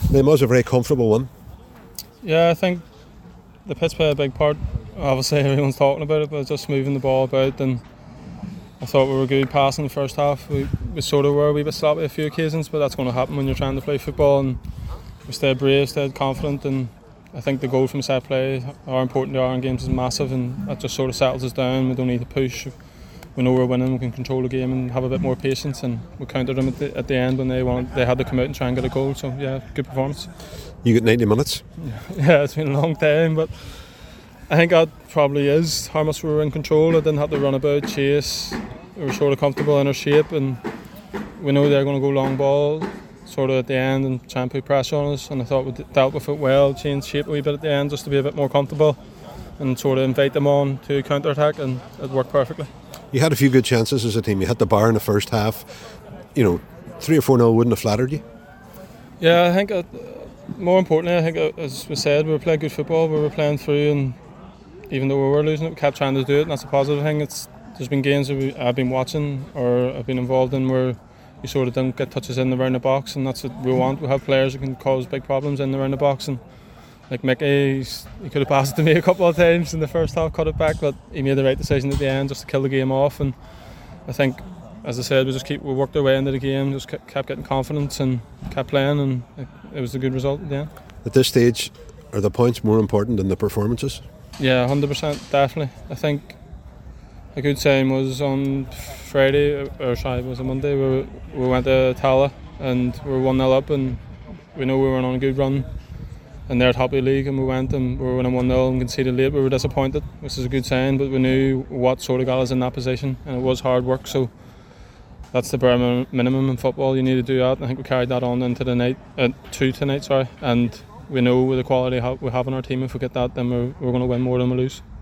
It was a very comfortable one. Yeah, I think the pitch played a big part. Obviously everyone's talking about it, but just moving the ball about, and I thought we were good passing the first half. We sort of were a wee bit sloppy a few occasions, but that's going to happen when you're trying to play football, and we stayed brave, stayed confident, and I think the goal from set play, how important they are in games, is massive, and that just sort of settles us down. We don't need to push. We know we're winning, we can control the game and have a bit more patience, and we countered them at the end when they had to come out and try and get a goal. So yeah, good performance. You got 90 minutes? Yeah, it's been a long time, but I think that probably is how much we were in control. I didn't have to run about, chase. We were sort of comfortable in our shape, and we know they're going to go long ball sort of at the end and try and put pressure on us, and I thought we dealt with it well, changed shape a wee bit at the end just to be a bit more comfortable and sort of invite them on to counter-attack, and it worked perfectly. You had a few good chances as a team. You hit the bar in the first half. 3 or 4-0 wouldn't have flattered you? Yeah, I think more importantly, I think as we said, we were playing good football, we were playing through, and even though we were losing it, we kept trying to do it, and that's a positive thing. There's been games that I've been watching or I've been involved in where you sort of don't get touches in around the box, and that's what we want. We have players who can cause big problems in around the box, and like Mickey, he could have passed it to me a couple of times in the first half, cut it back, but he made the right decision at the end just to kill the game off. And I think, as I said, we worked our way into the game, just kept getting confidence and kept playing, and it was a good result at the end. At this stage, are the points more important than the performances? Yeah, 100%, definitely. I think a good sign was on Friday, or sorry, it was a Monday, we went to Tala and we were 1-0 up, and we know we were on a good run and they're top of the league, and we went and we were winning 1-0 and conceded late. We were disappointed, which is a good sign, but we knew what sort of got us in that position, and it was hard work, so that's the bare minimum in football. You need to do that, and I think we carried that on into tonight, and we know with the quality we have in our team, if we get that, then we're going to win more than we lose.